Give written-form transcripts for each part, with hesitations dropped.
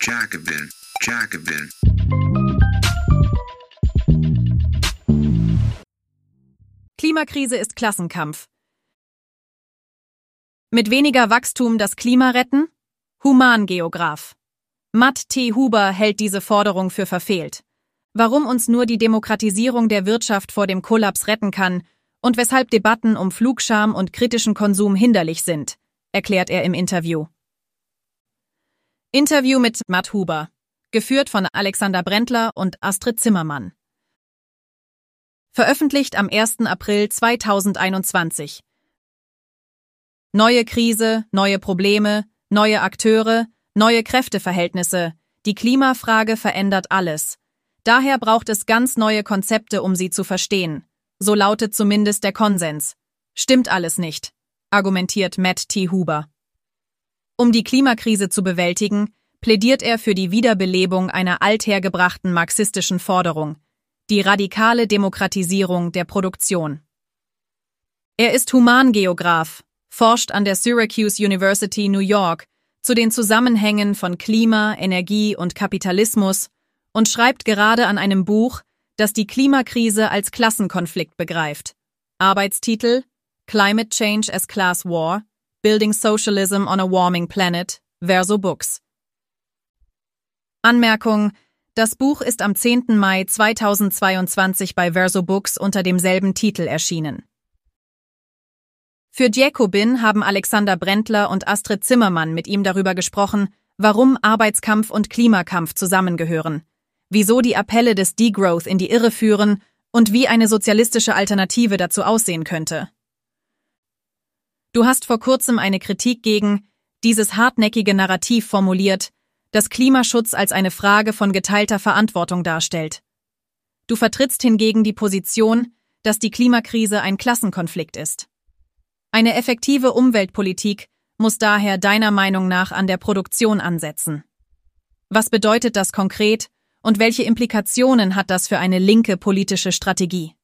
Jacobin, Jacobin. Klimakrise ist Klassenkampf. Mit weniger Wachstum das Klima retten? Humangeograf. Matt T. Huber hält diese Forderung für verfehlt. Warum uns nur die Demokratisierung der Wirtschaft vor dem Kollaps retten kann und weshalb Debatten um Flugscham und kritischen Konsum hinderlich sind, erklärt er im Interview. Interview mit Matt Huber, geführt von Alexander Brendler und Astrid Zimmermann. Veröffentlicht am 1. April 2021. Neue Krise, neue Probleme, neue Akteure, neue Kräfteverhältnisse. Die Klimafrage verändert alles. Daher braucht es ganz neue Konzepte, um sie zu verstehen. So lautet zumindest der Konsens. Stimmt alles nicht, argumentiert Matt T. Huber. Um die Klimakrise zu bewältigen, plädiert er für die Wiederbelebung einer althergebrachten marxistischen Forderung, die radikale Demokratisierung der Produktion. Er ist Humangeograf, forscht an der Syracuse University New York zu den Zusammenhängen von Klima, Energie und Kapitalismus und schreibt gerade an einem Buch, das die Klimakrise als Klassenkonflikt begreift. Arbeitstitel: Climate Change as Class War, Building Socialism on a Warming Planet, Verso Books. Anmerkung: Das Buch ist am 10. Mai 2022 bei Verso Books unter demselben Titel erschienen. Für Jacobin haben Alexander Brendler und Astrid Zimmermann mit ihm darüber gesprochen, warum Arbeitskampf und Klimakampf zusammengehören, wieso die Appelle des Degrowth in die Irre führen und wie eine sozialistische Alternative dazu aussehen könnte. Du hast vor kurzem eine Kritik gegen dieses hartnäckige Narrativ formuliert, das Klimaschutz als eine Frage von geteilter Verantwortung darstellt. Du vertrittst hingegen die Position, dass die Klimakrise ein Klassenkonflikt ist. Eine effektive Umweltpolitik muss daher deiner Meinung nach an der Produktion ansetzen. Was bedeutet das konkret und welche Implikationen hat das für eine linke politische Strategie?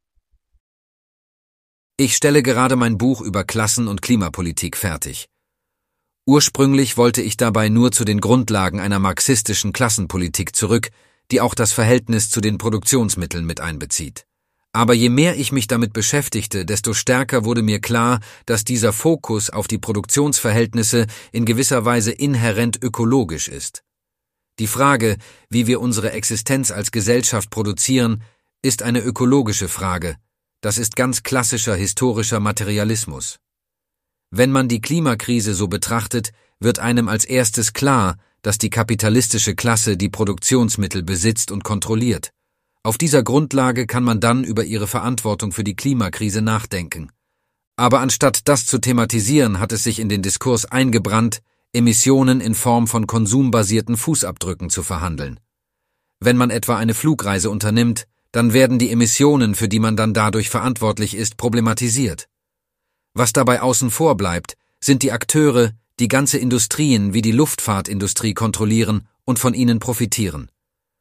Ich stelle gerade mein Buch über Klassen- und Klimapolitik fertig. Ursprünglich wollte ich dabei nur zu den Grundlagen einer marxistischen Klassenpolitik zurück, die auch das Verhältnis zu den Produktionsmitteln mit einbezieht. Aber je mehr ich mich damit beschäftigte, desto stärker wurde mir klar, dass dieser Fokus auf die Produktionsverhältnisse in gewisser Weise inhärent ökologisch ist. Die Frage, wie wir unsere Existenz als Gesellschaft produzieren, ist eine ökologische Frage. Das ist ganz klassischer historischer Materialismus. Wenn man die Klimakrise so betrachtet, wird einem als erstes klar, dass die kapitalistische Klasse die Produktionsmittel besitzt und kontrolliert. Auf dieser Grundlage kann man dann über ihre Verantwortung für die Klimakrise nachdenken. Aber anstatt das zu thematisieren, hat es sich in den Diskurs eingebrannt, Emissionen in Form von konsumbasierten Fußabdrücken zu verhandeln. Wenn man etwa eine Flugreise unternimmt, dann werden die Emissionen, für die man dann dadurch verantwortlich ist, problematisiert. Was dabei außen vor bleibt, sind die Akteure, die ganze Industrien wie die Luftfahrtindustrie kontrollieren und von ihnen profitieren.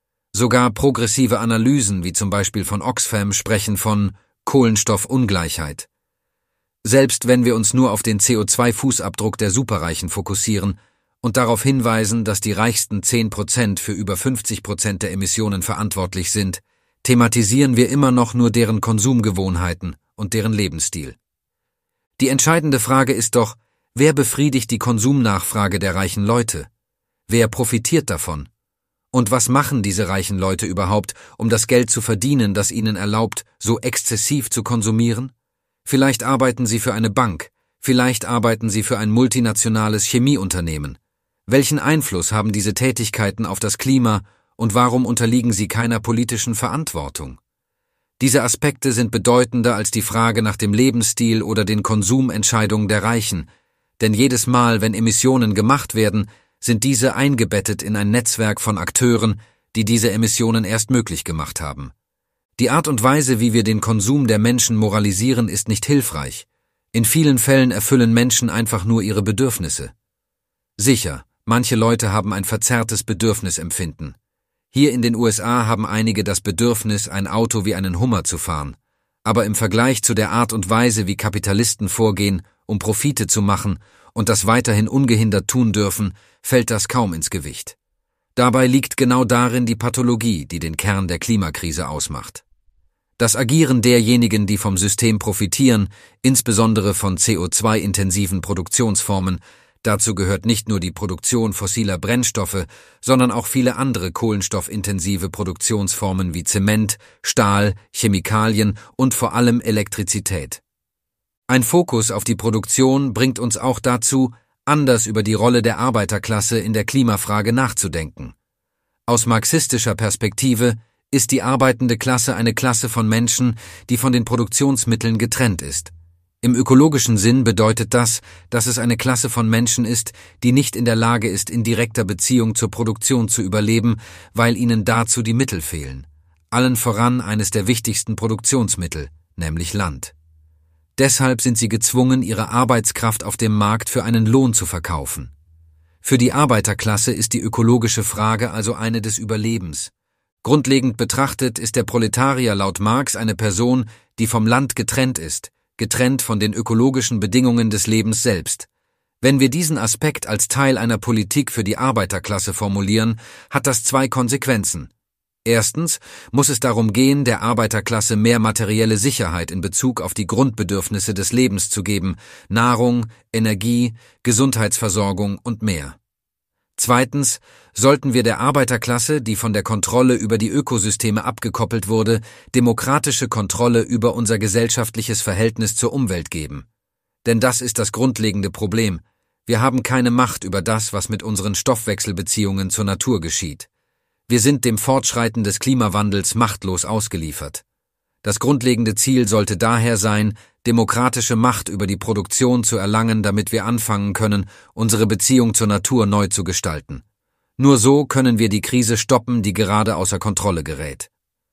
Sogar progressive Analysen, wie zum Beispiel von Oxfam, sprechen von Kohlenstoffungleichheit. Selbst wenn wir uns nur auf den CO2-Fußabdruck der Superreichen fokussieren und darauf hinweisen, dass die reichsten 10% für über 50% der Emissionen verantwortlich sind, thematisieren wir immer noch nur deren Konsumgewohnheiten und deren Lebensstil. Die entscheidende Frage ist doch, wer befriedigt die Konsumnachfrage der reichen Leute? Wer profitiert davon? Und was machen diese reichen Leute überhaupt, um das Geld zu verdienen, das ihnen erlaubt, so exzessiv zu konsumieren? Vielleicht arbeiten sie für eine Bank, vielleicht arbeiten sie für ein multinationales Chemieunternehmen. Welchen Einfluss haben diese Tätigkeiten auf das Klima und warum unterliegen sie keiner politischen Verantwortung? Diese Aspekte sind bedeutender als die Frage nach dem Lebensstil oder den Konsumentscheidungen der Reichen, denn jedes Mal, wenn Emissionen gemacht werden, sind diese eingebettet in ein Netzwerk von Akteuren, die diese Emissionen erst möglich gemacht haben. Die Art und Weise, wie wir den Konsum der Menschen moralisieren, ist nicht hilfreich. In vielen Fällen erfüllen Menschen einfach nur ihre Bedürfnisse. Sicher, manche Leute haben ein verzerrtes Bedürfnisempfinden. Hier in den USA haben einige das Bedürfnis, ein Auto wie einen Hummer zu fahren. Aber im Vergleich zu der Art und Weise, wie Kapitalisten vorgehen, um Profite zu machen und das weiterhin ungehindert tun dürfen, fällt das kaum ins Gewicht. Dabei liegt genau darin die Pathologie, die den Kern der Klimakrise ausmacht. Das Agieren derjenigen, die vom System profitieren, insbesondere von CO2-intensiven Produktionsformen, dazu gehört nicht nur die Produktion fossiler Brennstoffe, sondern auch viele andere kohlenstoffintensive Produktionsformen wie Zement, Stahl, Chemikalien und vor allem Elektrizität. Ein Fokus auf die Produktion bringt uns auch dazu, anders über die Rolle der Arbeiterklasse in der Klimafrage nachzudenken. Aus marxistischer Perspektive ist die arbeitende Klasse eine Klasse von Menschen, die von den Produktionsmitteln getrennt ist. Im ökologischen Sinn bedeutet das, dass es eine Klasse von Menschen ist, die nicht in der Lage ist, in direkter Beziehung zur Produktion zu überleben, weil ihnen dazu die Mittel fehlen. Allen voran eines der wichtigsten Produktionsmittel, nämlich Land. Deshalb sind sie gezwungen, ihre Arbeitskraft auf dem Markt für einen Lohn zu verkaufen. Für die Arbeiterklasse ist die ökologische Frage also eine des Überlebens. Grundlegend betrachtet ist der Proletarier laut Marx eine Person, die vom Land getrennt ist, getrennt von den ökologischen Bedingungen des Lebens selbst. Wenn wir diesen Aspekt als Teil einer Politik für die Arbeiterklasse formulieren, hat das zwei Konsequenzen. Erstens muss es darum gehen, der Arbeiterklasse mehr materielle Sicherheit in Bezug auf die Grundbedürfnisse des Lebens zu geben, Nahrung, Energie, Gesundheitsversorgung und mehr. Zweitens sollten wir der Arbeiterklasse, die von der Kontrolle über die Ökosysteme abgekoppelt wurde, demokratische Kontrolle über unser gesellschaftliches Verhältnis zur Umwelt geben. Denn das ist das grundlegende Problem. Wir haben keine Macht über das, was mit unseren Stoffwechselbeziehungen zur Natur geschieht. Wir sind dem Fortschreiten des Klimawandels machtlos ausgeliefert. Das grundlegende Ziel sollte daher sein, demokratische Macht über die Produktion zu erlangen, damit wir anfangen können, unsere Beziehung zur Natur neu zu gestalten. Nur so können wir die Krise stoppen, die gerade außer Kontrolle gerät.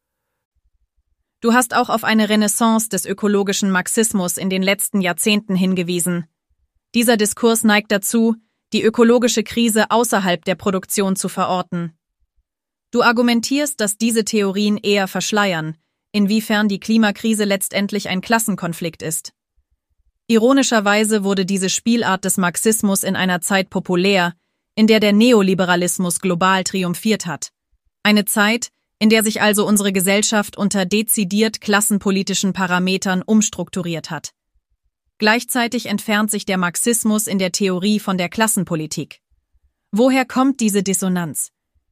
Du hast auch auf eine Renaissance des ökologischen Marxismus in den letzten Jahrzehnten hingewiesen. Dieser Diskurs neigt dazu, die ökologische Krise außerhalb der Produktion zu verorten. Du argumentierst, dass diese Theorien eher verschleiern, inwiefern die Klimakrise letztendlich ein Klassenkonflikt ist. Ironischerweise wurde diese Spielart des Marxismus in einer Zeit populär, in der der Neoliberalismus global triumphiert hat. Eine Zeit, in der sich also unsere Gesellschaft unter dezidiert klassenpolitischen Parametern umstrukturiert hat. Gleichzeitig entfernt sich der Marxismus in der Theorie von der Klassenpolitik. Woher kommt diese Dissonanz?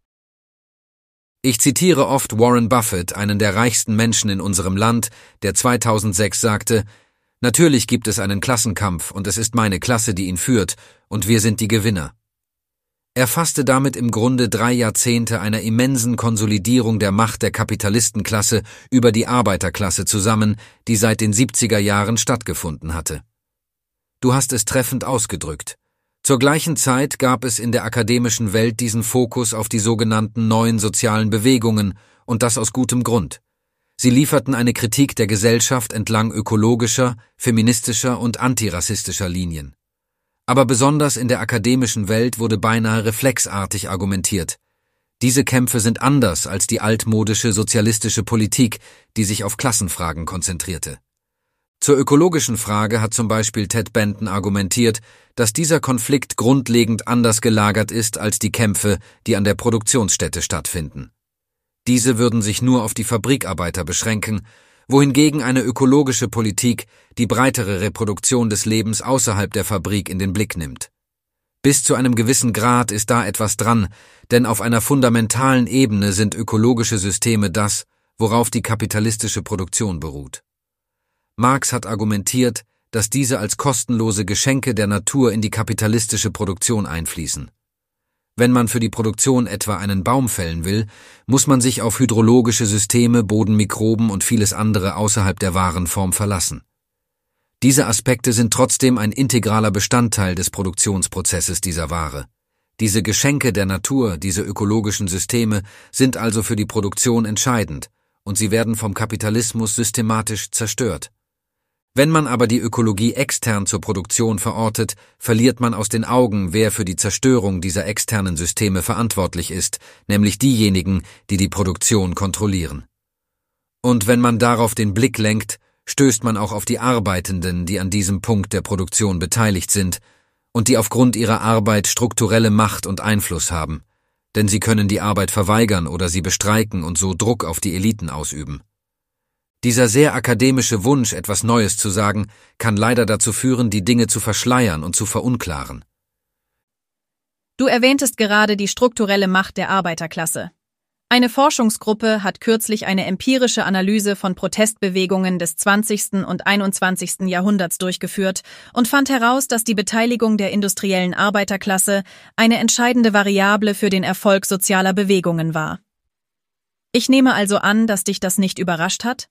Ich zitiere oft Warren Buffett, einen der reichsten Menschen in unserem Land, der 2006 sagte: Natürlich gibt es einen Klassenkampf und es ist meine Klasse, die ihn führt, und wir sind die Gewinner. Er fasste damit im Grunde 3 Jahrzehnte einer immensen Konsolidierung der Macht der Kapitalistenklasse über die Arbeiterklasse zusammen, die seit den 70er Jahren stattgefunden hatte. Du hast es treffend ausgedrückt. Zur gleichen Zeit gab es in der akademischen Welt diesen Fokus auf die sogenannten neuen sozialen Bewegungen, und das aus gutem Grund. Sie lieferten eine Kritik der Gesellschaft entlang ökologischer, feministischer und antirassistischer Linien. Aber besonders in der akademischen Welt wurde beinahe reflexartig argumentiert. Diese Kämpfe sind anders als die altmodische sozialistische Politik, die sich auf Klassenfragen konzentrierte. Zur ökologischen Frage hat zum Beispiel Ted Benton argumentiert, dass dieser Konflikt grundlegend anders gelagert ist als die Kämpfe, die an der Produktionsstätte stattfinden. Diese würden sich nur auf die Fabrikarbeiter beschränken, wohingegen eine ökologische Politik die breitere Reproduktion des Lebens außerhalb der Fabrik in den Blick nimmt. Bis zu einem gewissen Grad ist da etwas dran, denn auf einer fundamentalen Ebene sind ökologische Systeme das, worauf die kapitalistische Produktion beruht. Marx hat argumentiert, dass diese als kostenlose Geschenke der Natur in die kapitalistische Produktion einfließen. Wenn man für die Produktion etwa einen Baum fällen will, muss man sich auf hydrologische Systeme, Bodenmikroben und vieles andere außerhalb der Warenform verlassen. Diese Aspekte sind trotzdem ein integraler Bestandteil des Produktionsprozesses dieser Ware. Diese Geschenke der Natur, diese ökologischen Systeme, sind also für die Produktion entscheidend, und sie werden vom Kapitalismus systematisch zerstört. Wenn man aber die Ökologie extern zur Produktion verortet, verliert man aus den Augen, wer für die Zerstörung dieser externen Systeme verantwortlich ist, nämlich diejenigen, die die Produktion kontrollieren. Und wenn man darauf den Blick lenkt, stößt man auch auf die Arbeitenden, die an diesem Punkt der Produktion beteiligt sind und die aufgrund ihrer Arbeit strukturelle Macht und Einfluss haben. denn sie können die Arbeit verweigern oder sie bestreiken und so Druck auf die Eliten ausüben. Dieser sehr akademische Wunsch, etwas Neues zu sagen, kann leider dazu führen, die Dinge zu verschleiern und zu verunklaren. Du erwähntest gerade die strukturelle Macht der Arbeiterklasse. Eine Forschungsgruppe hat kürzlich eine empirische Analyse von Protestbewegungen des 20. und 21. Jahrhunderts durchgeführt und fand heraus, dass die Beteiligung der industriellen Arbeiterklasse eine entscheidende Variable für den Erfolg sozialer Bewegungen war. Ich nehme also an, dass dich das nicht überrascht hat?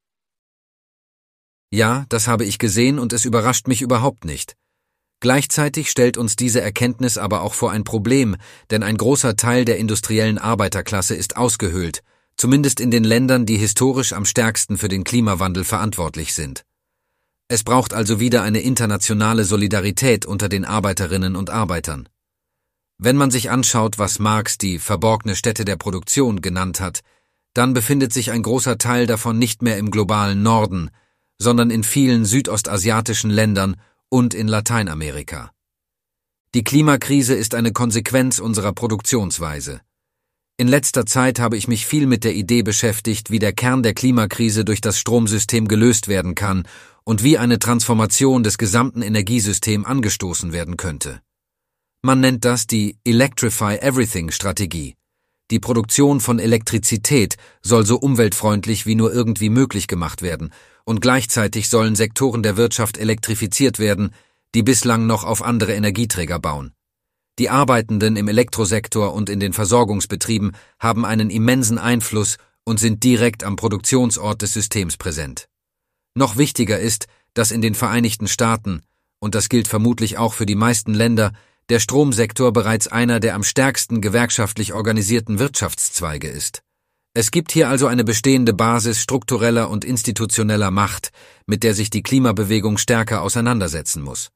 Ja, das habe ich gesehen und es überrascht mich überhaupt nicht. Gleichzeitig stellt uns diese Erkenntnis aber auch vor ein Problem, denn ein großer Teil der industriellen Arbeiterklasse ist ausgehöhlt, zumindest in den Ländern, die historisch am stärksten für den Klimawandel verantwortlich sind. Es braucht also wieder eine internationale Solidarität unter den Arbeiterinnen und Arbeitern. Wenn man sich anschaut, was Marx die verborgene Stätte der Produktion genannt hat, dann befindet sich ein großer Teil davon nicht mehr im globalen Norden, sondern in vielen südostasiatischen Ländern und in Lateinamerika. Die Klimakrise ist eine Konsequenz unserer Produktionsweise. In letzter Zeit habe ich mich viel mit der Idee beschäftigt, wie der Kern der Klimakrise durch das Stromsystem gelöst werden kann und wie eine Transformation des gesamten Energiesystems angestoßen werden könnte. Man nennt das die Electrify Everything-Strategie. Die Produktion von Elektrizität soll so umweltfreundlich wie nur irgendwie möglich gemacht werden, und gleichzeitig sollen Sektoren der Wirtschaft elektrifiziert werden, die bislang noch auf andere Energieträger bauen. Die Arbeitenden im Elektrosektor und in den Versorgungsbetrieben haben einen immensen Einfluss und sind direkt am Produktionsort des Systems präsent. Noch wichtiger ist, dass in den Vereinigten Staaten, und das gilt vermutlich auch für die meisten Länder, der Stromsektor bereits einer der am stärksten gewerkschaftlich organisierten Wirtschaftszweige ist. Es gibt hier also eine bestehende Basis struktureller und institutioneller Macht, mit der sich die Klimabewegung stärker auseinandersetzen muss.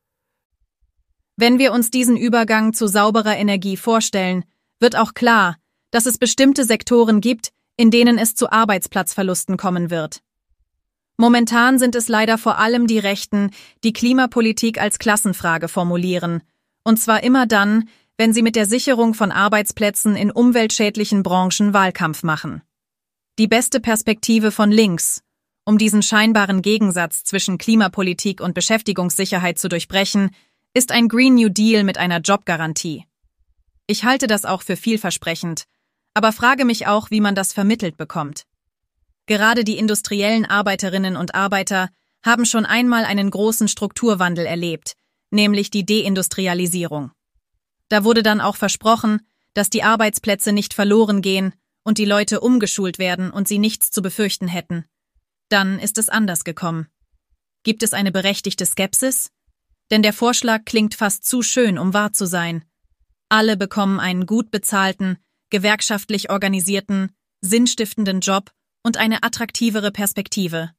Wenn wir uns diesen Übergang zu sauberer Energie vorstellen, wird auch klar, dass es bestimmte Sektoren gibt, in denen es zu Arbeitsplatzverlusten kommen wird. Momentan sind es leider vor allem die Rechten, die Klimapolitik als Klassenfrage formulieren, und zwar immer dann, wenn sie mit der Sicherung von Arbeitsplätzen in umweltschädlichen Branchen Wahlkampf machen. Die beste Perspektive von links, um diesen scheinbaren Gegensatz zwischen Klimapolitik und Beschäftigungssicherheit zu durchbrechen, ist ein Green New Deal mit einer Jobgarantie. Ich halte das auch für vielversprechend, aber frage mich auch, wie man das vermittelt bekommt. Gerade die industriellen Arbeiterinnen und Arbeiter haben schon einmal einen großen Strukturwandel erlebt, nämlich die Deindustrialisierung. Da wurde dann auch versprochen, dass die Arbeitsplätze nicht verloren gehen und die Leute umgeschult werden und sie nichts zu befürchten hätten. Dann ist es anders gekommen. Gibt es eine berechtigte Skepsis? Denn der Vorschlag klingt fast zu schön, um wahr zu sein. Alle bekommen einen gut bezahlten, gewerkschaftlich organisierten, sinnstiftenden Job und eine attraktivere Perspektive.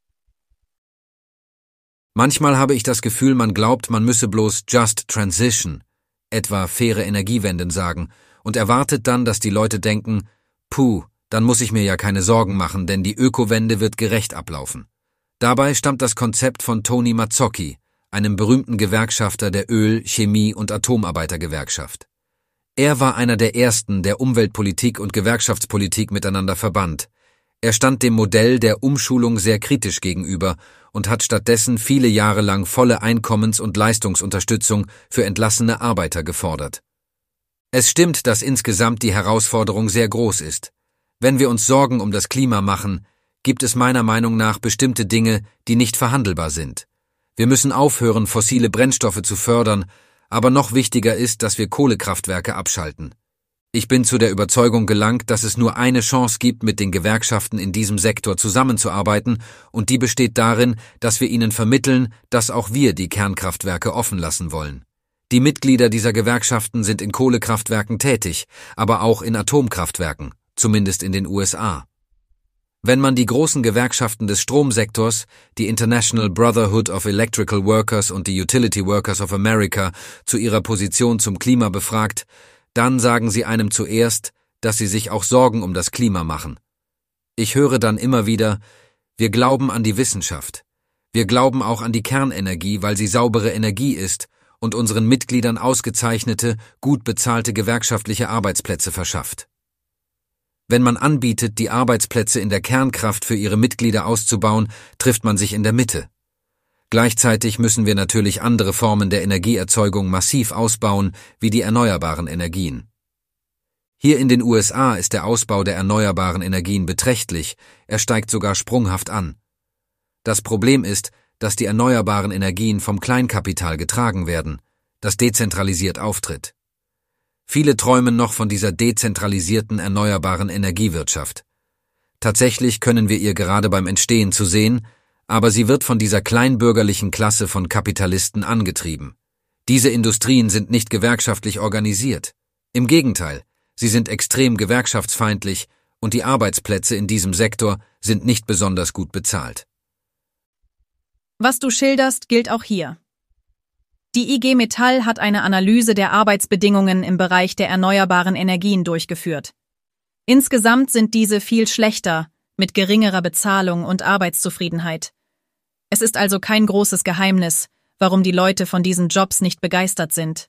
Manchmal habe ich das Gefühl, man glaubt, man müsse bloß Just Transition, etwa faire Energiewenden sagen, und erwartet dann, dass die Leute denken, puh, dann muss ich mir ja keine Sorgen machen, denn die Ökowende wird gerecht ablaufen. Dabei stammt das Konzept von Tony Mazzocchi, einem berühmten Gewerkschafter der Öl-, Chemie- und Atomarbeitergewerkschaft. Er war einer der ersten, der Umweltpolitik und Gewerkschaftspolitik miteinander verband. Er stand dem Modell der Umschulung sehr kritisch gegenüber und hat stattdessen viele Jahre lang volle Einkommens- und Leistungsunterstützung für entlassene Arbeiter gefordert. Es stimmt, dass insgesamt die Herausforderung sehr groß ist. Wenn wir uns Sorgen um das Klima machen, gibt es meiner Meinung nach bestimmte Dinge, die nicht verhandelbar sind. Wir müssen aufhören, fossile Brennstoffe zu fördern, aber noch wichtiger ist, dass wir Kohlekraftwerke abschalten. Ich bin zu der Überzeugung gelangt, dass es nur eine Chance gibt, mit den Gewerkschaften in diesem Sektor zusammenzuarbeiten, und die besteht darin, dass wir ihnen vermitteln, dass auch wir die Kernkraftwerke offen lassen wollen. Die Mitglieder dieser Gewerkschaften sind in Kohlekraftwerken tätig, aber auch in Atomkraftwerken, zumindest in den USA. Wenn man die großen Gewerkschaften des Stromsektors, die International Brotherhood of Electrical Workers und die Utility Workers of America, zu ihrer Position zum Klima befragt, dann sagen sie einem zuerst, dass sie sich auch Sorgen um das Klima machen. Ich höre dann immer wieder, wir glauben an die Wissenschaft. Wir glauben auch an die Kernenergie, weil sie saubere Energie ist und unseren Mitgliedern ausgezeichnete, gut bezahlte gewerkschaftliche Arbeitsplätze verschafft. Wenn man anbietet, die Arbeitsplätze in der Kernkraft für ihre Mitglieder auszubauen, trifft man sich in der Mitte. Gleichzeitig müssen wir natürlich andere Formen der Energieerzeugung massiv ausbauen, wie die erneuerbaren Energien. Hier in den USA ist der Ausbau der erneuerbaren Energien beträchtlich, er steigt sogar sprunghaft an. Das Problem ist, dass die erneuerbaren Energien vom Kleinkapital getragen werden, das dezentralisiert auftritt. Viele träumen noch von dieser dezentralisierten erneuerbaren Energiewirtschaft. Tatsächlich können wir ihr gerade beim Entstehen zu sehen, aber sie wird von dieser kleinbürgerlichen Klasse von Kapitalisten angetrieben. Diese Industrien sind nicht gewerkschaftlich organisiert. Im Gegenteil, sie sind extrem gewerkschaftsfeindlich und die Arbeitsplätze in diesem Sektor sind nicht besonders gut bezahlt. Was du schilderst, gilt auch hier. Die IG Metall hat eine Analyse der Arbeitsbedingungen im Bereich der erneuerbaren Energien durchgeführt. Insgesamt sind diese viel schlechter, mit geringerer Bezahlung und Arbeitszufriedenheit. Es ist also kein großes Geheimnis, warum die Leute von diesen Jobs nicht begeistert sind.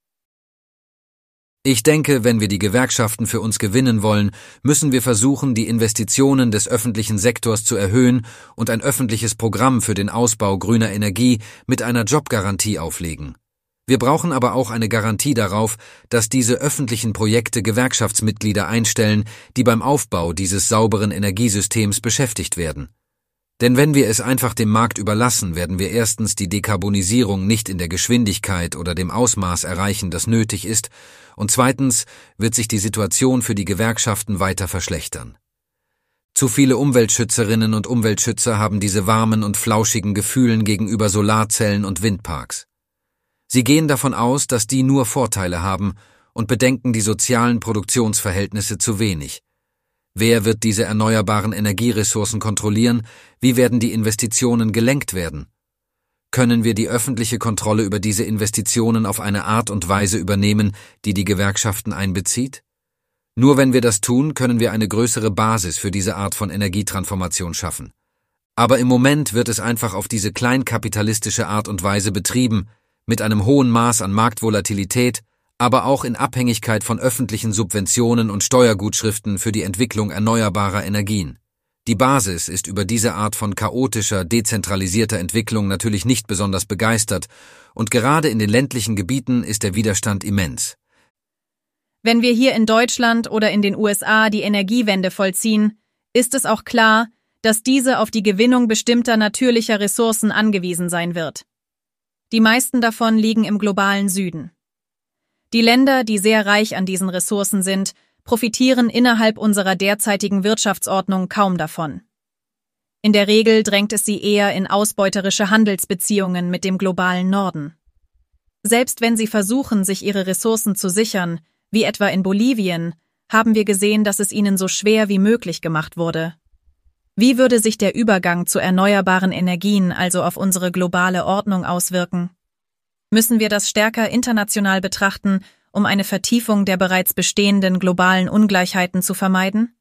Ich denke, wenn wir die Gewerkschaften für uns gewinnen wollen, müssen wir versuchen, die Investitionen des öffentlichen Sektors zu erhöhen und ein öffentliches Programm für den Ausbau grüner Energie mit einer Jobgarantie auflegen. Wir brauchen aber auch eine Garantie darauf, dass diese öffentlichen Projekte Gewerkschaftsmitglieder einstellen, die beim Aufbau dieses sauberen Energiesystems beschäftigt werden. Denn wenn wir es einfach dem Markt überlassen, werden wir erstens die Dekarbonisierung nicht in der Geschwindigkeit oder dem Ausmaß erreichen, das nötig ist, und zweitens wird sich die Situation für die Gewerkschaften weiter verschlechtern. Zu viele Umweltschützerinnen und Umweltschützer haben diese warmen und flauschigen Gefühlen gegenüber Solarzellen und Windparks. Sie gehen davon aus, dass die nur Vorteile haben und bedenken die sozialen Produktionsverhältnisse zu wenig. Wer wird diese erneuerbaren Energieressourcen kontrollieren? Wie werden die Investitionen gelenkt werden? Können wir die öffentliche Kontrolle über diese Investitionen auf eine Art und Weise übernehmen, die die Gewerkschaften einbezieht? Nur wenn wir das tun, können wir eine größere Basis für diese Art von Energietransformation schaffen. Aber im Moment wird es einfach auf diese kleinkapitalistische Art und Weise betrieben, mit einem hohen Maß an Marktvolatilität, aber auch in Abhängigkeit von öffentlichen Subventionen und Steuergutschriften für die Entwicklung erneuerbarer Energien. Die Basis ist über diese Art von chaotischer, dezentralisierter Entwicklung natürlich nicht besonders begeistert, und gerade in den ländlichen Gebieten ist der Widerstand immens. Wenn wir hier in Deutschland oder in den USA die Energiewende vollziehen, ist es auch klar, dass diese auf die Gewinnung bestimmter natürlicher Ressourcen angewiesen sein wird. Die meisten davon liegen im globalen Süden. Die Länder, die sehr reich an diesen Ressourcen sind, profitieren innerhalb unserer derzeitigen Wirtschaftsordnung kaum davon. In der Regel drängt es sie eher in ausbeuterische Handelsbeziehungen mit dem globalen Norden. Selbst wenn sie versuchen, sich ihre Ressourcen zu sichern, wie etwa in Bolivien, haben wir gesehen, dass es ihnen so schwer wie möglich gemacht wurde. Wie würde sich der Übergang zu erneuerbaren Energien also auf unsere globale Ordnung auswirken? Müssen wir das stärker international betrachten, um eine Vertiefung der bereits bestehenden globalen Ungleichheiten zu vermeiden?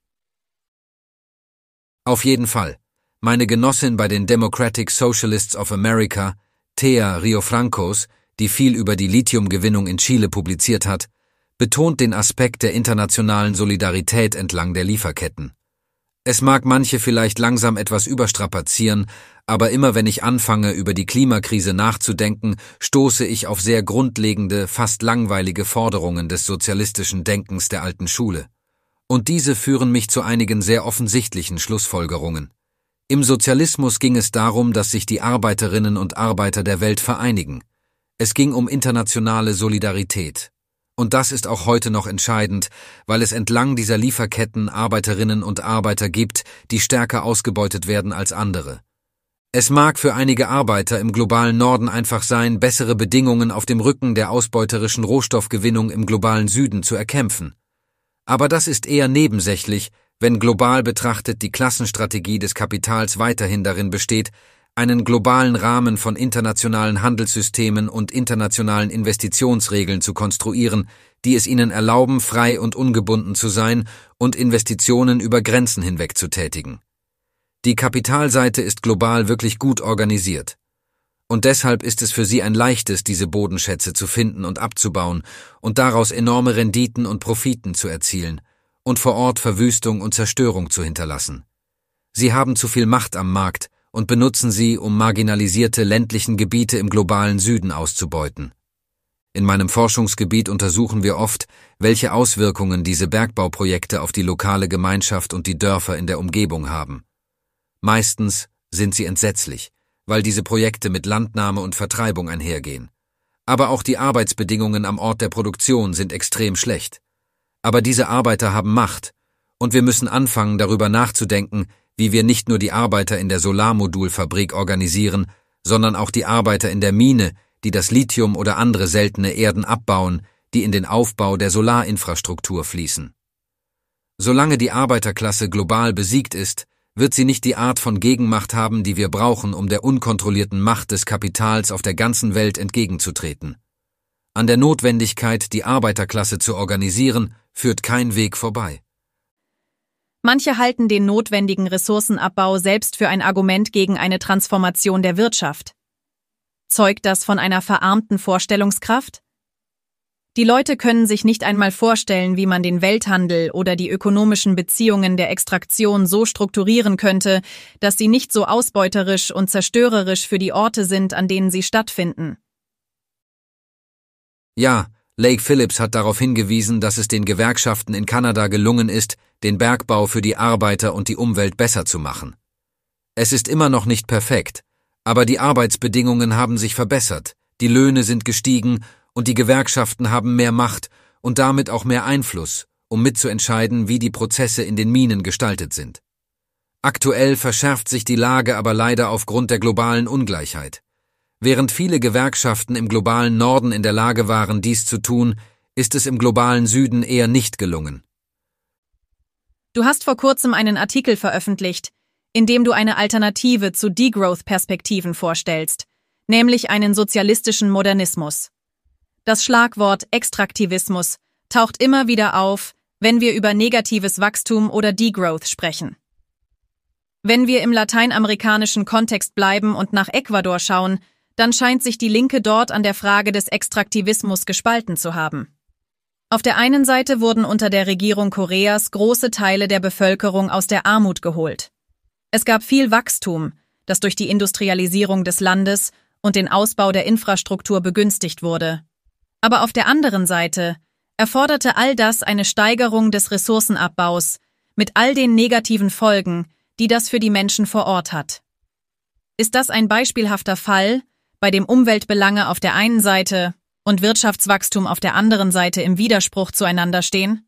Auf jeden Fall. Meine Genossin bei den Democratic Socialists of America, Thea Riofrancos, die viel über die Lithiumgewinnung in Chile publiziert hat, betont den Aspekt der internationalen Solidarität entlang der Lieferketten. Es mag manche vielleicht langsam etwas überstrapazieren, aber immer wenn ich anfange, über die Klimakrise nachzudenken, stoße ich auf sehr grundlegende, fast langweilige Forderungen des sozialistischen Denkens der alten Schule. Und diese führen mich zu einigen sehr offensichtlichen Schlussfolgerungen. Im Sozialismus ging es darum, dass sich die Arbeiterinnen und Arbeiter der Welt vereinigen. Es ging um internationale Solidarität. Und das ist auch heute noch entscheidend, weil es entlang dieser Lieferketten Arbeiterinnen und Arbeiter gibt, die stärker ausgebeutet werden als andere. Es mag für einige Arbeiter im globalen Norden einfach sein, bessere Bedingungen auf dem Rücken der ausbeuterischen Rohstoffgewinnung im globalen Süden zu erkämpfen. Aber das ist eher nebensächlich, wenn global betrachtet die Klassenstrategie des Kapitals weiterhin darin besteht, einen globalen Rahmen von internationalen Handelssystemen und internationalen Investitionsregeln zu konstruieren, die es ihnen erlauben, frei und ungebunden zu sein und Investitionen über Grenzen hinweg zu tätigen. Die Kapitalseite ist global wirklich gut organisiert. Und deshalb ist es für sie ein leichtes, diese Bodenschätze zu finden und abzubauen und daraus enorme Renditen und Profiten zu erzielen und vor Ort Verwüstung und Zerstörung zu hinterlassen. Sie haben zu viel Macht am Markt und benutzen sie, um marginalisierte ländlichen Gebiete im globalen Süden auszubeuten. In meinem Forschungsgebiet untersuchen wir oft, welche Auswirkungen diese Bergbauprojekte auf die lokale Gemeinschaft und die Dörfer in der Umgebung haben. Meistens sind sie entsetzlich, weil diese Projekte mit Landnahme und Vertreibung einhergehen. Aber auch die Arbeitsbedingungen am Ort der Produktion sind extrem schlecht. Aber diese Arbeiter haben Macht, und wir müssen anfangen, darüber nachzudenken, wie wir nicht nur die Arbeiter in der Solarmodulfabrik organisieren, sondern auch die Arbeiter in der Mine, die das Lithium oder andere seltene Erden abbauen, die in den Aufbau der Solarinfrastruktur fließen. Solange die Arbeiterklasse global besiegt ist, wird sie nicht die Art von Gegenmacht haben, die wir brauchen, um der unkontrollierten Macht des Kapitals auf der ganzen Welt entgegenzutreten. An der Notwendigkeit, die Arbeiterklasse zu organisieren, führt kein Weg vorbei. Manche halten den notwendigen Ressourcenabbau selbst für ein Argument gegen eine Transformation der Wirtschaft. Zeugt das von einer verarmten Vorstellungskraft? Die Leute können sich nicht einmal vorstellen, wie man den Welthandel oder die ökonomischen Beziehungen der Extraktion so strukturieren könnte, dass sie nicht so ausbeuterisch und zerstörerisch für die Orte sind, an denen sie stattfinden. Ja, Lake Phillips hat darauf hingewiesen, dass es den Gewerkschaften in Kanada gelungen ist, den Bergbau für die Arbeiter und die Umwelt besser zu machen. Es ist immer noch nicht perfekt, aber die Arbeitsbedingungen haben sich verbessert, die Löhne sind gestiegen und die Gewerkschaften haben mehr Macht und damit auch mehr Einfluss, um mitzuentscheiden, wie die Prozesse in den Minen gestaltet sind. Aktuell verschärft sich die Lage aber leider aufgrund der globalen Ungleichheit. Während viele Gewerkschaften im globalen Norden in der Lage waren, dies zu tun, ist es im globalen Süden eher nicht gelungen. Du hast vor kurzem einen Artikel veröffentlicht, in dem du eine Alternative zu Degrowth-Perspektiven vorstellst, nämlich einen sozialistischen Modernismus. Das Schlagwort Extraktivismus taucht immer wieder auf, wenn wir über negatives Wachstum oder Degrowth sprechen. Wenn wir im lateinamerikanischen Kontext bleiben und nach Ecuador schauen, dann scheint sich die Linke dort an der Frage des Extraktivismus gespalten zu haben. Auf der einen Seite wurden unter der Regierung Koreas große Teile der Bevölkerung aus der Armut geholt. Es gab viel Wachstum, das durch die Industrialisierung des Landes und den Ausbau der Infrastruktur begünstigt wurde. Aber auf der anderen Seite erforderte all das eine Steigerung des Ressourcenabbaus mit all den negativen Folgen, die das für die Menschen vor Ort hat. Ist das ein beispielhafter Fall, bei dem Umweltbelange auf der einen Seite und Wirtschaftswachstum auf der anderen Seite im Widerspruch zueinander stehen?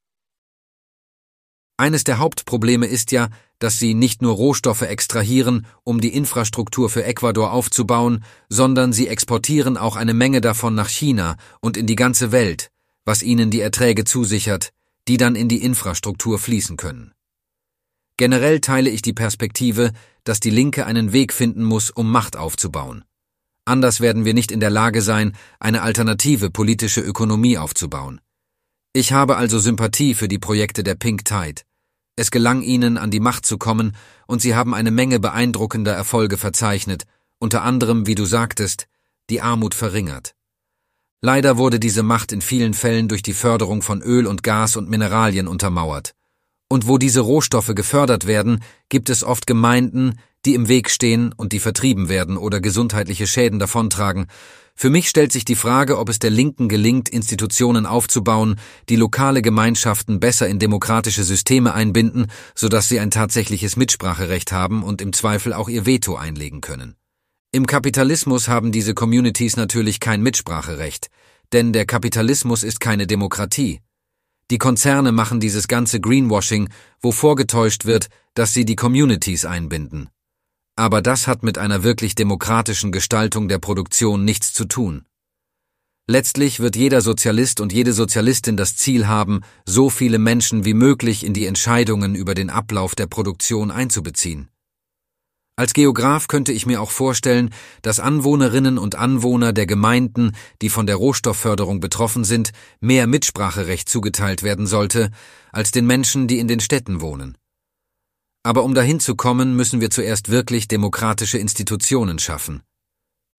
Eines der Hauptprobleme ist ja, dass sie nicht nur Rohstoffe extrahieren, um die Infrastruktur für Ecuador aufzubauen, sondern sie exportieren auch eine Menge davon nach China und in die ganze Welt, was ihnen die Erträge zusichert, die dann in die Infrastruktur fließen können. Generell teile ich die Perspektive, dass die Linke einen Weg finden muss, um Macht aufzubauen. Anders werden wir nicht in der Lage sein, eine alternative politische Ökonomie aufzubauen. Ich habe also Sympathie für die Projekte der Pink Tide. Es gelang ihnen, an die Macht zu kommen, und sie haben eine Menge beeindruckender Erfolge verzeichnet, unter anderem, wie du sagtest, die Armut verringert. Leider wurde diese Macht in vielen Fällen durch die Förderung von Öl und Gas und Mineralien untermauert. Und wo diese Rohstoffe gefördert werden, gibt es oft Gemeinden, die im Weg stehen und die vertrieben werden oder gesundheitliche Schäden davontragen. Für mich stellt sich die Frage, ob es der Linken gelingt, Institutionen aufzubauen, die lokale Gemeinschaften besser in demokratische Systeme einbinden, sodass sie ein tatsächliches Mitspracherecht haben und im Zweifel auch ihr Veto einlegen können. Im Kapitalismus haben diese Communities natürlich kein Mitspracherecht, denn der Kapitalismus ist keine Demokratie. Die Konzerne machen dieses ganze Greenwashing, wo vorgetäuscht wird, dass sie die Communities einbinden. Aber das hat mit einer wirklich demokratischen Gestaltung der Produktion nichts zu tun. Letztlich wird jeder Sozialist und jede Sozialistin das Ziel haben, so viele Menschen wie möglich in die Entscheidungen über den Ablauf der Produktion einzubeziehen. Als Geograf könnte ich mir auch vorstellen, dass Anwohnerinnen und Anwohner der Gemeinden, die von der Rohstoffförderung betroffen sind, mehr Mitspracherecht zugeteilt werden sollte, als den Menschen, die in den Städten wohnen. Aber um dahin zu kommen, müssen wir zuerst wirklich demokratische Institutionen schaffen.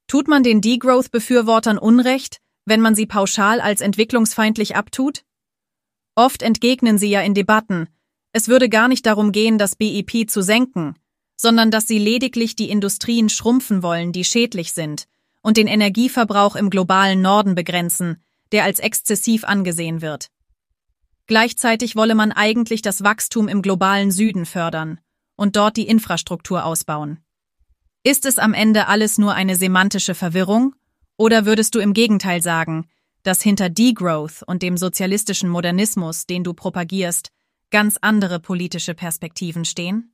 Tut man den Degrowth-Befürwortern Unrecht, wenn man sie pauschal als entwicklungsfeindlich abtut? Oft entgegnen sie ja in Debatten, es würde gar nicht darum gehen, das BIP zu senken, sondern dass sie lediglich die Industrien schrumpfen wollen, die schädlich sind, und den Energieverbrauch im globalen Norden begrenzen, der als exzessiv angesehen wird. Gleichzeitig wolle man eigentlich das Wachstum im globalen Süden fördern und dort die Infrastruktur ausbauen. Ist es am Ende alles nur eine semantische Verwirrung, oder würdest du im Gegenteil sagen, dass hinter Degrowth und dem sozialistischen Modernismus, den du propagierst, ganz andere politische Perspektiven stehen?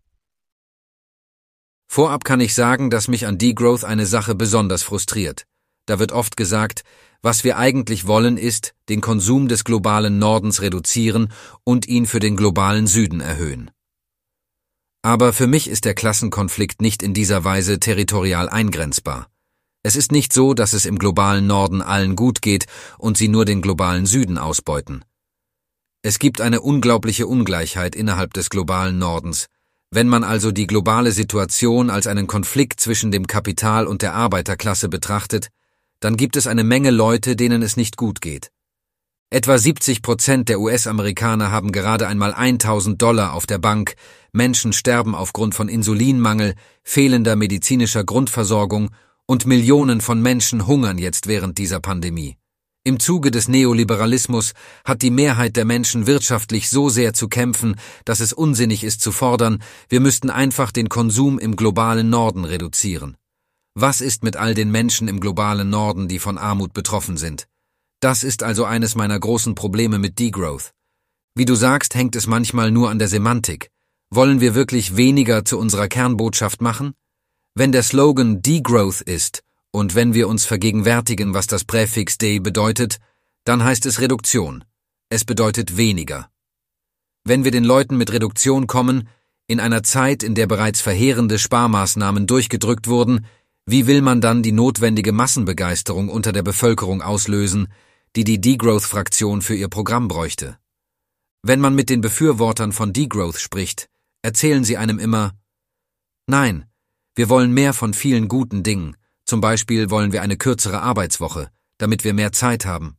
Vorab kann ich sagen, dass mich an Degrowth eine Sache besonders frustriert. Da wird oft gesagt, was wir eigentlich wollen ist, den Konsum des globalen Nordens reduzieren und ihn für den globalen Süden erhöhen. Aber für mich ist der Klassenkonflikt nicht in dieser Weise territorial eingrenzbar. Es ist nicht so, dass es im globalen Norden allen gut geht und sie nur den globalen Süden ausbeuten. Es gibt eine unglaubliche Ungleichheit innerhalb des globalen Nordens. Wenn man also die globale Situation als einen Konflikt zwischen dem Kapital und der Arbeiterklasse betrachtet, dann gibt es eine Menge Leute, denen es nicht gut geht. Etwa 70% der US-Amerikaner haben gerade einmal $1.000 auf der Bank, Menschen sterben aufgrund von Insulinmangel, fehlender medizinischer Grundversorgung und Millionen von Menschen hungern jetzt während dieser Pandemie. Im Zuge des Neoliberalismus hat die Mehrheit der Menschen wirtschaftlich so sehr zu kämpfen, dass es unsinnig ist zu fordern, wir müssten einfach den Konsum im globalen Norden reduzieren. Was ist mit all den Menschen im globalen Norden, die von Armut betroffen sind? Das ist also eines meiner großen Probleme mit Degrowth. Wie du sagst, hängt es manchmal nur an der Semantik. Wollen wir wirklich weniger zu unserer Kernbotschaft machen? Wenn der Slogan Degrowth ist, und wenn wir uns vergegenwärtigen, was das Präfix de bedeutet, dann heißt es Reduktion. Es bedeutet weniger. Wenn wir den Leuten mit Reduktion kommen, in einer Zeit, in der bereits verheerende Sparmaßnahmen durchgedrückt wurden, wie will man dann die notwendige Massenbegeisterung unter der Bevölkerung auslösen, die die Degrowth-Fraktion für ihr Programm bräuchte? Wenn man mit den Befürwortern von Degrowth spricht, erzählen sie einem immer, nein, wir wollen mehr von vielen guten Dingen. Zum Beispiel wollen wir eine kürzere Arbeitswoche, damit wir mehr Zeit haben.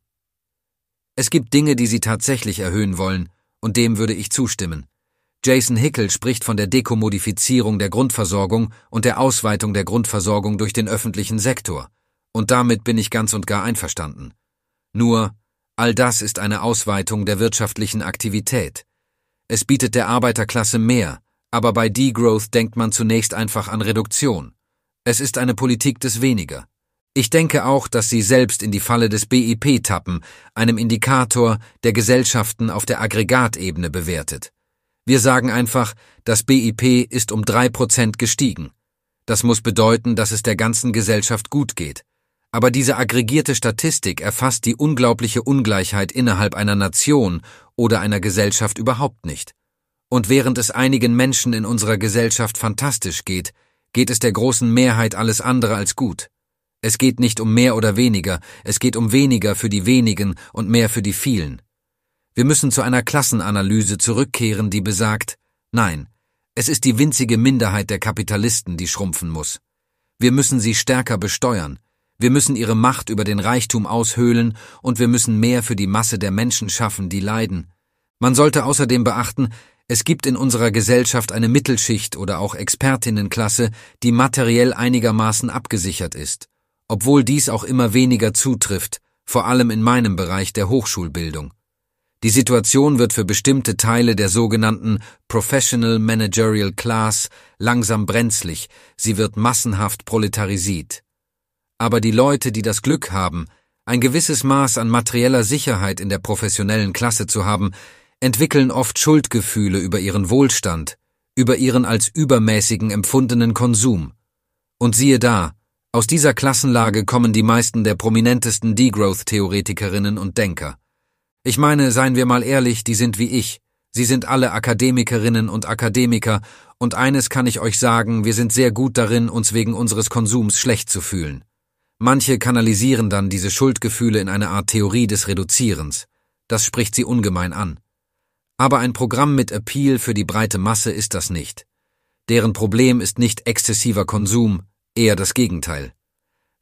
Es gibt Dinge, die sie tatsächlich erhöhen wollen, und dem würde ich zustimmen. Jason Hickel spricht von der Dekommodifizierung der Grundversorgung und der Ausweitung der Grundversorgung durch den öffentlichen Sektor, und damit bin ich ganz und gar einverstanden. Nur, all das ist eine Ausweitung der wirtschaftlichen Aktivität. Es bietet der Arbeiterklasse mehr, aber bei Degrowth denkt man zunächst einfach an Reduktion. Es ist eine Politik des Weniger. Ich denke auch, dass sie selbst in die Falle des BIP tappen, einem Indikator, der Gesellschaften auf der Aggregatebene bewertet. Wir sagen einfach, das BIP ist um 3% gestiegen. Das muss bedeuten, dass es der ganzen Gesellschaft gut geht. Aber diese aggregierte Statistik erfasst die unglaubliche Ungleichheit innerhalb einer Nation oder einer Gesellschaft überhaupt nicht. Und während es einigen Menschen in unserer Gesellschaft fantastisch geht, geht es der großen Mehrheit alles andere als gut. Es geht nicht um mehr oder weniger, es geht um weniger für die wenigen und mehr für die vielen. Wir müssen zu einer Klassenanalyse zurückkehren, die besagt, nein, es ist die winzige Minderheit der Kapitalisten, die schrumpfen muss. Wir müssen sie stärker besteuern, wir müssen ihre Macht über den Reichtum aushöhlen und wir müssen mehr für die Masse der Menschen schaffen, die leiden. Man sollte außerdem beachten, es gibt in unserer Gesellschaft eine Mittelschicht oder auch Expertinnenklasse, die materiell einigermaßen abgesichert ist, obwohl dies auch immer weniger zutrifft, vor allem in meinem Bereich der Hochschulbildung. Die Situation wird für bestimmte Teile der sogenannten Professional Managerial Class langsam brenzlig, sie wird massenhaft proletarisiert. Aber die Leute, die das Glück haben, ein gewisses Maß an materieller Sicherheit in der professionellen Klasse zu haben, entwickeln oft Schuldgefühle über ihren Wohlstand, über ihren als übermäßigen empfundenen Konsum. Und siehe da, aus dieser Klassenlage kommen die meisten der prominentesten Degrowth-Theoretikerinnen und Denker. Ich meine, seien wir mal ehrlich, die sind wie ich. Sie sind alle Akademikerinnen und Akademiker, und eines kann ich euch sagen, wir sind sehr gut darin, uns wegen unseres Konsums schlecht zu fühlen. Manche kanalisieren dann diese Schuldgefühle in eine Art Theorie des Reduzierens. Das spricht sie ungemein an. Aber ein Programm mit Appeal für die breite Masse ist das nicht. Deren Problem ist nicht exzessiver Konsum, eher das Gegenteil.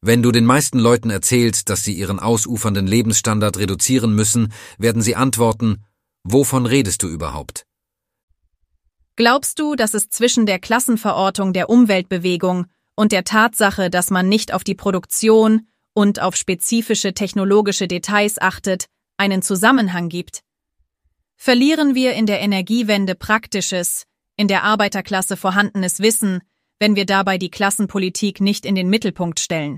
Wenn du den meisten Leuten erzählst, dass sie ihren ausufernden Lebensstandard reduzieren müssen, werden sie antworten: Wovon redest du überhaupt? Glaubst du, dass es zwischen der Klassenverortung der Umweltbewegung und der Tatsache, dass man nicht auf die Produktion und auf spezifische technologische Details achtet, einen Zusammenhang gibt? Verlieren wir in der Energiewende praktisches, in der Arbeiterklasse vorhandenes Wissen, wenn wir dabei die Klassenpolitik nicht in den Mittelpunkt stellen?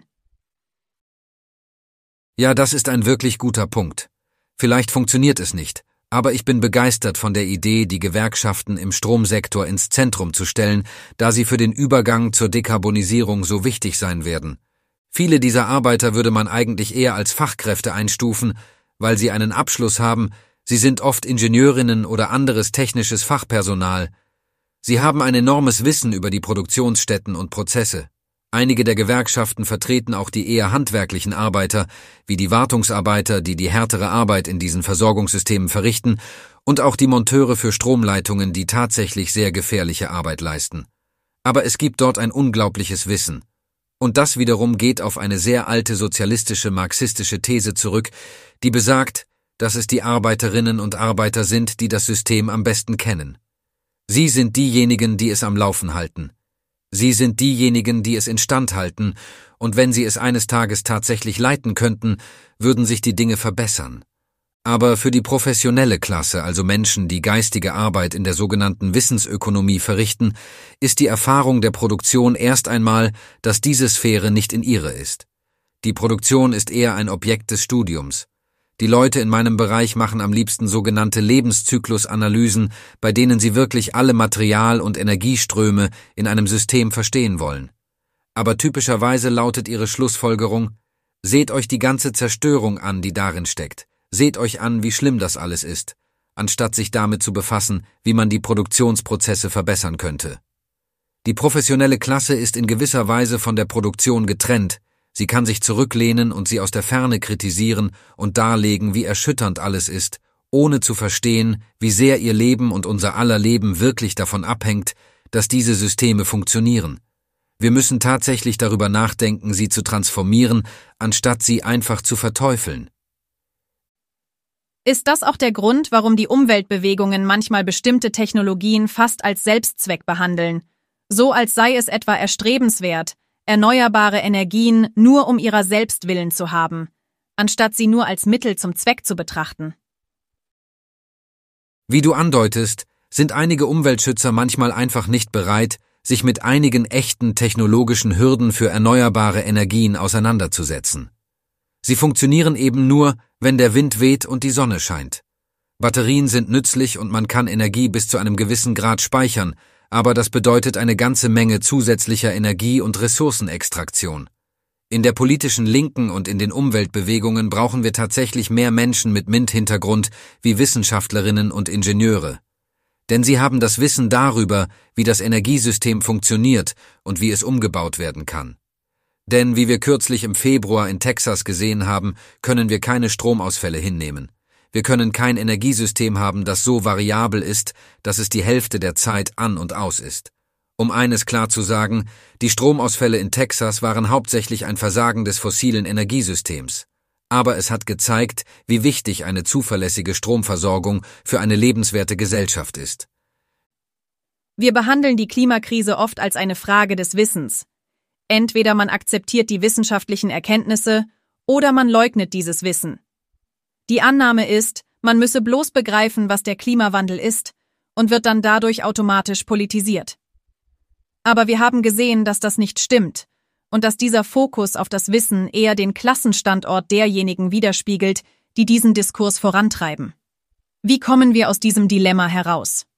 Ja, das ist ein wirklich guter Punkt. Vielleicht funktioniert es nicht, aber ich bin begeistert von der Idee, die Gewerkschaften im Stromsektor ins Zentrum zu stellen, da sie für den Übergang zur Dekarbonisierung so wichtig sein werden. Viele dieser Arbeiter würde man eigentlich eher als Fachkräfte einstufen, weil sie einen Abschluss haben. Sie sind oft Ingenieurinnen oder anderes technisches Fachpersonal. Sie haben ein enormes Wissen über die Produktionsstätten und Prozesse. Einige der Gewerkschaften vertreten auch die eher handwerklichen Arbeiter, wie die Wartungsarbeiter, die die härtere Arbeit in diesen Versorgungssystemen verrichten, und auch die Monteure für Stromleitungen, die tatsächlich sehr gefährliche Arbeit leisten. Aber es gibt dort ein unglaubliches Wissen. Und das wiederum geht auf eine sehr alte sozialistische, marxistische These zurück, die besagt, dass es die Arbeiterinnen und Arbeiter sind, die das System am besten kennen. Sie sind diejenigen, die es am Laufen halten. Sie sind diejenigen, die es instand halten, und wenn sie es eines Tages tatsächlich leiten könnten, würden sich die Dinge verbessern. Aber für die professionelle Klasse, also Menschen, die geistige Arbeit in der sogenannten Wissensökonomie verrichten, ist die Erfahrung der Produktion erst einmal, dass diese Sphäre nicht in ihre ist. Die Produktion ist eher ein Objekt des Studiums. Die Leute in meinem Bereich machen am liebsten sogenannte Lebenszyklusanalysen, bei denen sie wirklich alle Material- und Energieströme in einem System verstehen wollen. Aber typischerweise lautet ihre Schlussfolgerung: Seht euch die ganze Zerstörung an, die darin steckt. Seht euch an, wie schlimm das alles ist, anstatt sich damit zu befassen, wie man die Produktionsprozesse verbessern könnte. Die professionelle Klasse ist in gewisser Weise von der Produktion getrennt. Sie kann sich zurücklehnen und sie aus der Ferne kritisieren und darlegen, wie erschütternd alles ist, ohne zu verstehen, wie sehr ihr Leben und unser aller Leben wirklich davon abhängt, dass diese Systeme funktionieren. Wir müssen tatsächlich darüber nachdenken, sie zu transformieren, anstatt sie einfach zu verteufeln. Ist das auch der Grund, warum die Umweltbewegungen manchmal bestimmte Technologien fast als Selbstzweck behandeln, so als sei es etwa erstrebenswert, erneuerbare Energien nur um ihrer selbst willen zu haben, anstatt sie nur als Mittel zum Zweck zu betrachten? Wie du andeutest, sind einige Umweltschützer manchmal einfach nicht bereit, sich mit einigen echten technologischen Hürden für erneuerbare Energien auseinanderzusetzen. Sie funktionieren eben nur, wenn der Wind weht und die Sonne scheint. Batterien sind nützlich und man kann Energie bis zu einem gewissen Grad speichern, aber das bedeutet eine ganze Menge zusätzlicher Energie- und Ressourcenextraktion. In der politischen Linken und in den Umweltbewegungen brauchen wir tatsächlich mehr Menschen mit MINT-Hintergrund wie Wissenschaftlerinnen und Ingenieure. Denn sie haben das Wissen darüber, wie das Energiesystem funktioniert und wie es umgebaut werden kann. Denn, wie wir kürzlich im Februar in Texas gesehen haben, können wir keine Stromausfälle hinnehmen. Wir können kein Energiesystem haben, das so variabel ist, dass es die Hälfte der Zeit an und aus ist. Um eines klar zu sagen, die Stromausfälle in Texas waren hauptsächlich ein Versagen des fossilen Energiesystems. Aber es hat gezeigt, wie wichtig eine zuverlässige Stromversorgung für eine lebenswerte Gesellschaft ist. Wir behandeln die Klimakrise oft als eine Frage des Wissens. Entweder man akzeptiert die wissenschaftlichen Erkenntnisse oder man leugnet dieses Wissen. Die Annahme ist, man müsse bloß begreifen, was der Klimawandel ist, und wird dann dadurch automatisch politisiert. Aber wir haben gesehen, dass das nicht stimmt und dass dieser Fokus auf das Wissen eher den Klassenstandort derjenigen widerspiegelt, die diesen Diskurs vorantreiben. Wie kommen wir aus diesem Dilemma heraus?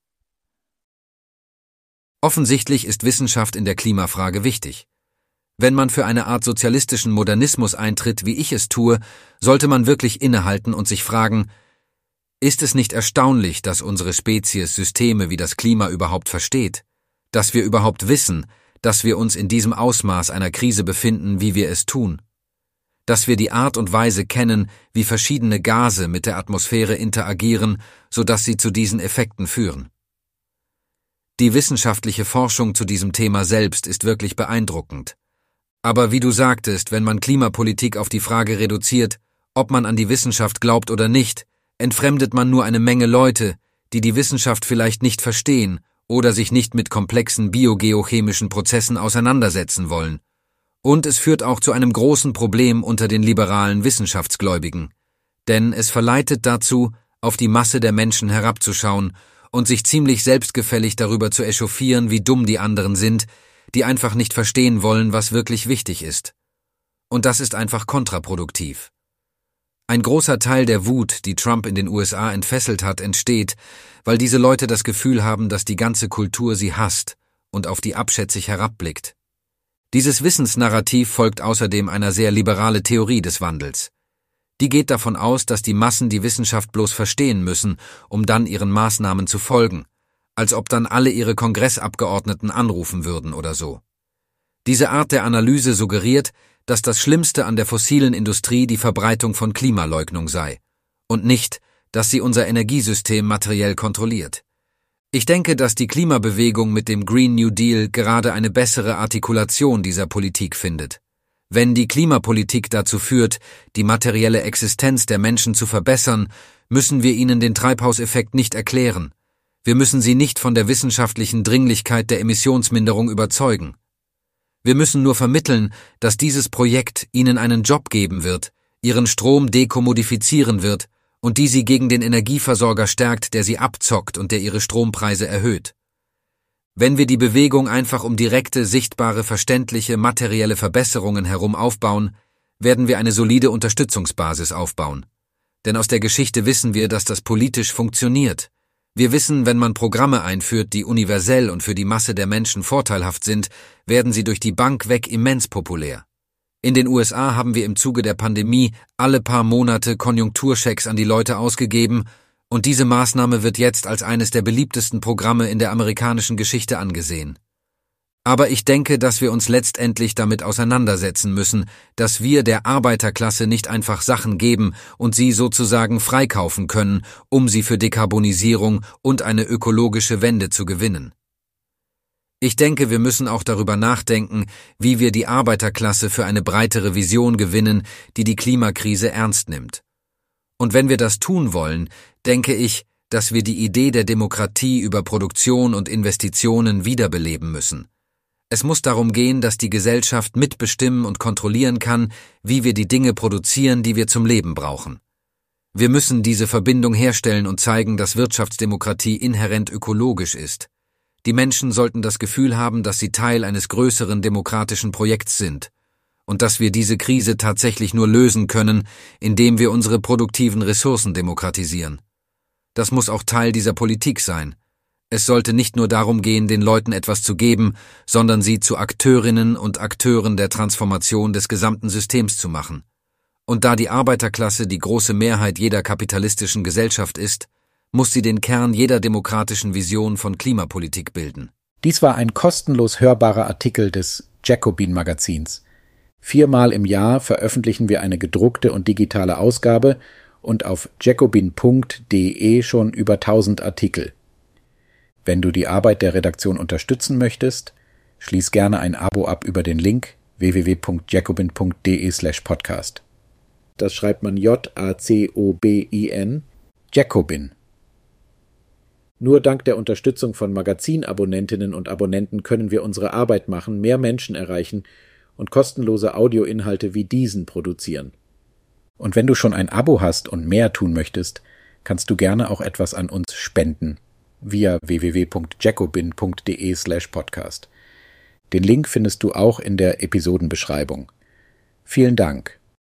Offensichtlich ist Wissenschaft in der Klimafrage wichtig. Wenn man für eine Art sozialistischen Modernismus eintritt, wie ich es tue, sollte man wirklich innehalten und sich fragen: Ist es nicht erstaunlich, dass unsere Spezies Systeme wie das Klima überhaupt versteht? Dass wir überhaupt wissen, dass wir uns in diesem Ausmaß einer Krise befinden, wie wir es tun? Dass wir die Art und Weise kennen, wie verschiedene Gase mit der Atmosphäre interagieren, sodass sie zu diesen Effekten führen? Die wissenschaftliche Forschung zu diesem Thema selbst ist wirklich beeindruckend. Aber wie du sagtest, wenn man Klimapolitik auf die Frage reduziert, ob man an die Wissenschaft glaubt oder nicht, entfremdet man nur eine Menge Leute, die die Wissenschaft vielleicht nicht verstehen oder sich nicht mit komplexen biogeochemischen Prozessen auseinandersetzen wollen. Und es führt auch zu einem großen Problem unter den liberalen Wissenschaftsgläubigen. Denn es verleitet dazu, auf die Masse der Menschen herabzuschauen und sich ziemlich selbstgefällig darüber zu echauffieren, wie dumm die anderen sind, die einfach nicht verstehen wollen, was wirklich wichtig ist. Und das ist einfach kontraproduktiv. Ein großer Teil der Wut, die Trump in den USA entfesselt hat, entsteht, weil diese Leute das Gefühl haben, dass die ganze Kultur sie hasst und auf die abschätzig herabblickt. Dieses Wissensnarrativ folgt außerdem einer sehr liberalen Theorie des Wandels. Die geht davon aus, dass die Massen die Wissenschaft bloß verstehen müssen, um dann ihren Maßnahmen zu folgen, als ob dann alle ihre Kongressabgeordneten anrufen würden oder so. Diese Art der Analyse suggeriert, dass das Schlimmste an der fossilen Industrie die Verbreitung von Klimaleugnung sei und nicht, dass sie unser Energiesystem materiell kontrolliert. Ich denke, dass die Klimabewegung mit dem Green New Deal gerade eine bessere Artikulation dieser Politik findet. Wenn die Klimapolitik dazu führt, die materielle Existenz der Menschen zu verbessern, müssen wir ihnen den Treibhauseffekt nicht erklären. Wir müssen sie nicht von der wissenschaftlichen Dringlichkeit der Emissionsminderung überzeugen. Wir müssen nur vermitteln, dass dieses Projekt ihnen einen Job geben wird, ihren Strom dekommodifizieren wird und die sie gegen den Energieversorger stärkt, der sie abzockt und der ihre Strompreise erhöht. Wenn wir die Bewegung einfach um direkte, sichtbare, verständliche, materielle Verbesserungen herum aufbauen, werden wir eine solide Unterstützungsbasis aufbauen. Denn aus der Geschichte wissen wir, dass das politisch funktioniert. Wir wissen, wenn man Programme einführt, die universell und für die Masse der Menschen vorteilhaft sind, werden sie durch die Bank weg immens populär. In den USA haben wir im Zuge der Pandemie alle paar Monate Konjunkturschecks an die Leute ausgegeben, und diese Maßnahme wird jetzt als eines der beliebtesten Programme in der amerikanischen Geschichte angesehen. Aber ich denke, dass wir uns letztendlich damit auseinandersetzen müssen, dass wir der Arbeiterklasse nicht einfach Sachen geben und sie sozusagen freikaufen können, um sie für Dekarbonisierung und eine ökologische Wende zu gewinnen. Ich denke, wir müssen auch darüber nachdenken, wie wir die Arbeiterklasse für eine breitere Vision gewinnen, die die Klimakrise ernst nimmt. Und wenn wir das tun wollen, denke ich, dass wir die Idee der Demokratie über Produktion und Investitionen wiederbeleben müssen. Es muss darum gehen, dass die Gesellschaft mitbestimmen und kontrollieren kann, wie wir die Dinge produzieren, die wir zum Leben brauchen. Wir müssen diese Verbindung herstellen und zeigen, dass Wirtschaftsdemokratie inhärent ökologisch ist. Die Menschen sollten das Gefühl haben, dass sie Teil eines größeren demokratischen Projekts sind und dass wir diese Krise tatsächlich nur lösen können, indem wir unsere produktiven Ressourcen demokratisieren. Das muss auch Teil dieser Politik sein. Es sollte nicht nur darum gehen, den Leuten etwas zu geben, sondern sie zu Akteurinnen und Akteuren der Transformation des gesamten Systems zu machen. Und da die Arbeiterklasse die große Mehrheit jeder kapitalistischen Gesellschaft ist, muss sie den Kern jeder demokratischen Vision von Klimapolitik bilden. Dies war ein kostenlos hörbarer Artikel des Jacobin-Magazins. 4-mal im Jahr veröffentlichen wir eine gedruckte und digitale Ausgabe und auf jacobin.de schon über 1000 Artikel. Wenn du die Arbeit der Redaktion unterstützen möchtest, schließ gerne ein Abo ab über den Link www.jacobin.de/podcast. Das schreibt man Jacobin, Jacobin. Nur dank der Unterstützung von Magazinabonnentinnen und Abonnenten können wir unsere Arbeit machen, mehr Menschen erreichen und kostenlose Audioinhalte wie diesen produzieren. Und wenn du schon ein Abo hast und mehr tun möchtest, kannst du gerne auch etwas an uns spenden via www.jacobin.de/podcast. Den Link findest du auch in der Episodenbeschreibung. Vielen Dank.